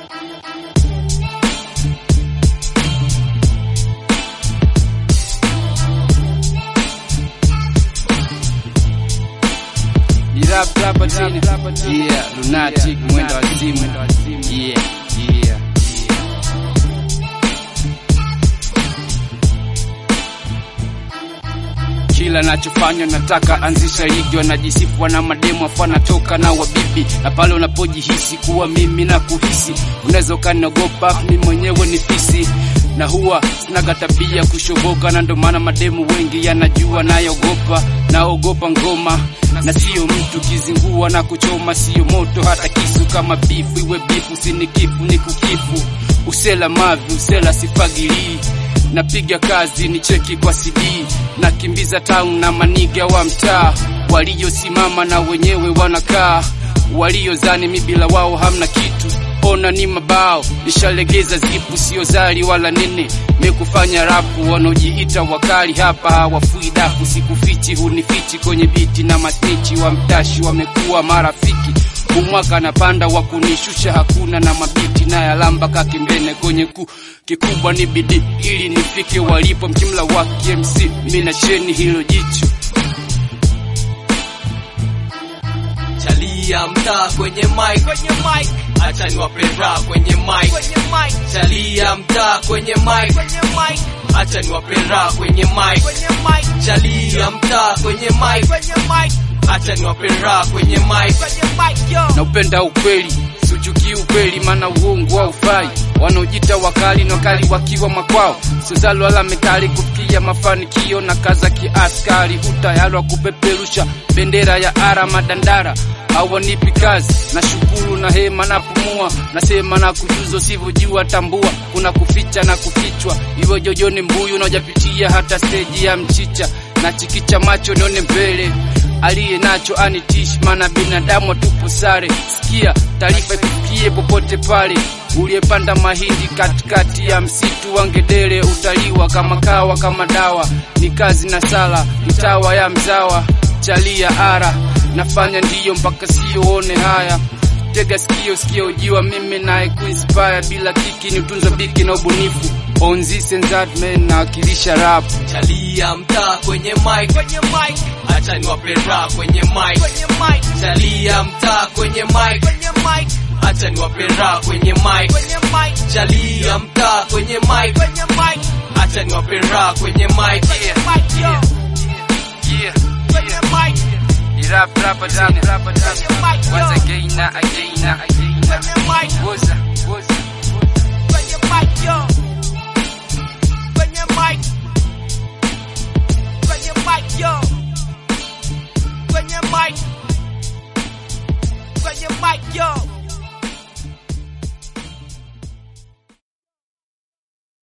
Rap yeah, lunatic, mwendo wazimu, yeah. Kila nachofanya nataka anzisha ligi, wanajisifu wana mademo afana toka na wabibi. Na pale unapojihisi kuwa mimi na kuhisi, unaweza kaniogopa mimi mwenyewe ni fisi. Na huwa sinaga tabia kushoboka, na ndo maana mademu wengi yanajua naogopa ngoma. Na sio mtu kizingua na kuchoma, sio moto hata kisu, kama bifu iwe bifu, sinikifu ni kukifu. Usela mavi, usela sifagili, napiga kazi ni cheki kwa CD. Nakimbiza town na maniga wa mtaa, waliosimama na wenyewe wanakaa, waliozani mi bila wao hamna kitu. Ona ni mabao, nishalegeza zipu, sio zali wala nini. Mekufanya rapu, wanojiita wakali hapa hawafui dafu. Sikufichi hunifichi kwenye biti, na masnichi wa mtashi wamekuwa marafiki. Umwaka na panda wa kunishusha hakuna, na mabiti na yalamba kakimbene kwenye kikubwa ni bidii ili nifike walipo. Mkimla wa KMC mina cheni hilo jicho. Chalia mtaa kwenye mic, acha niwapera kwenye mic. Chalia mtaa kwenye mic, acha niwapera kwenye mic. Chalia mtaa kwenye mic, acha niwapera kwenye mic. Na upenda ukweli, suchuki ukweli, mana uongo haufai. Wanaojita wakali na wakali wakiwa makwao, sizalo ala metali kufikia mafanikio. Na kaza kiaskari, utayalwa kupeperusha bendera ya ara madandara. Hawanipi kazi, na shukuru na hema na pumua. Nasema na kujuzo sivojua tambua, kuna kuficha na kufichwa. Iwe jojoni mbuyu na ujapitia hata stage ya mchicha. Na chikicha macho nione mbele, aliye nacho anitish, mana binadamu tupo sare. Sikia taarifa ikufikie popote pale, uliyepanda mahindi katikati ya msitu wangedele. Utaliwa kama kawa kama dawa, ni kazi na sala, mtawa ya mzawa. Chalia ara, nafanya ndiyo mpaka sione haya. Tega sikio ujiwa mimi nae kuinspire. Bila kiki ni utunza biki na ubunifu. On this and that man na akilisha rap. Chalia mtaa kwenye mic, acha niwapera kwenye mic. Chalia mtaa kwenye mic, acha niwapera kwenye mic. Chalia mtaa kwenye mic, acha niwapera kwenye mic. Rap once again.